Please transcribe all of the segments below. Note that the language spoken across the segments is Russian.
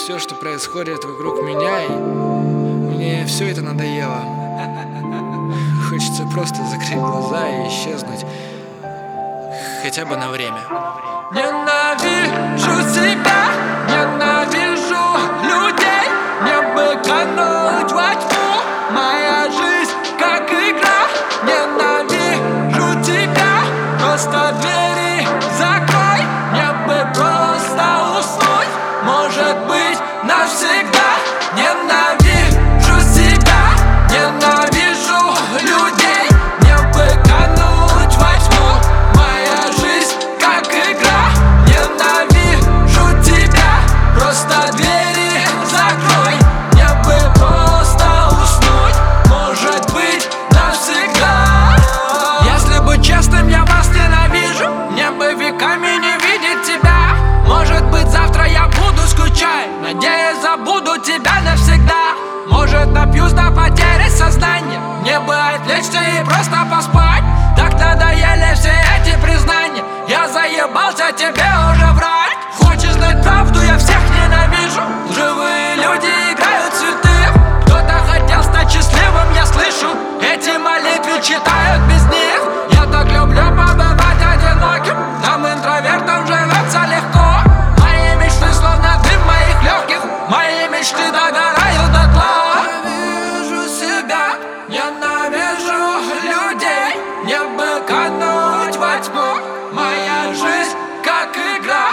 все, что происходит вокруг меня, и мне все это надоело. Хочется просто закрыть глаза и исчезнуть, хотя бы на время. Ненавижу себя, ненавижу людей. Мне бы кануть во тьму, моя жизнь как игра. Ненавижу тебя, просто двери закрой. Мне бы просто уснуть, может быть, навсегда. Ненавижу себя, ненавижу людей. Мне бы кануть во тьму, моя жизнь как игра. Ненавижу тебя, просто двери закрой. Мне бы просто уснуть, может быть, навсегда. Если быть честным, я вас ненавижу. Мне бы веками не видеть тебя. Может быть, завтра я буду скучать, надеюсь, забуду тебя навсегда. Может, напьюсь до потери сознания, мне бы отвлечься и просто поспать. Так надоели все эти признания, я заебался тебе уже врать. Хочешь знать правду, я всех ненавижу. Живые люди играют святых. Кто-то хотел стать счастливым, я слышу. Эти молитвы читают без них. Я так люблю побывать одиноким, нам интровертам живется легко. Мои мечты словно дым в моих легких, мои мечты догорают дотла. Ненавижу себя, ненавижу людей. Мне бы кануть во тьму, моя жизнь как игра.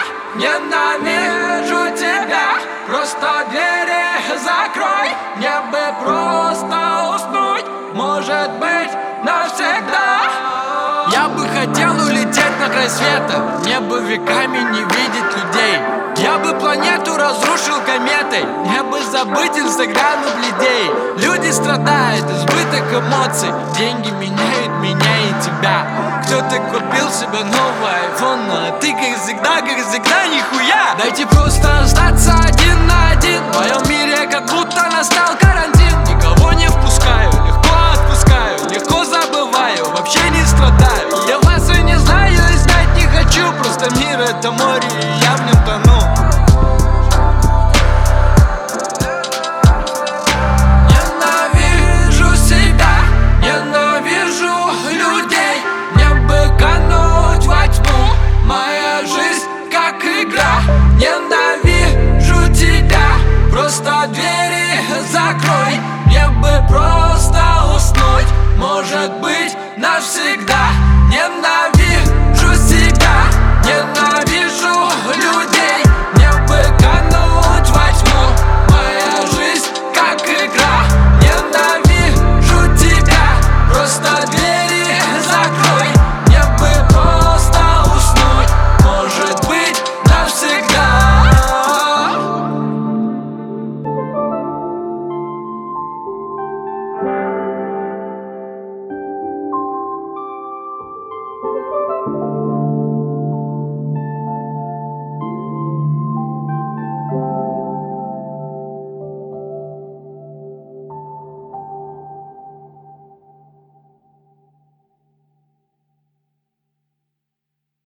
Ненавижу тебя, просто двери закрой. Мне бы просто уснуть, может быть, навсегда. Я бы хотел улететь на край света, мне бы веками не видеть людей. Я бы планету разрушил кометой, мне бы забыть Инстаграм и бледей. Люди страдают, избыток эмоций, деньги меняют меня и тебя. Кто-то купил себе новый айфон, а ты как всегда нихуя. Дайте просто остаться один на один. В моем мире как будто настал карантин. Никого не впускаю, легко отпускаю, легко забываю, вообще не страдаю. Я вас и не знаю, и знать не хочу. Просто мир это море, и я в нем тону. Ненавижу себя, ненавижу людей. Мне бы кануть во тьму, моя жизнь как игра. Ненавижу тебя, просто двери закрой. Мне бы просто уснуть, может быть, навсегда. Ненавижу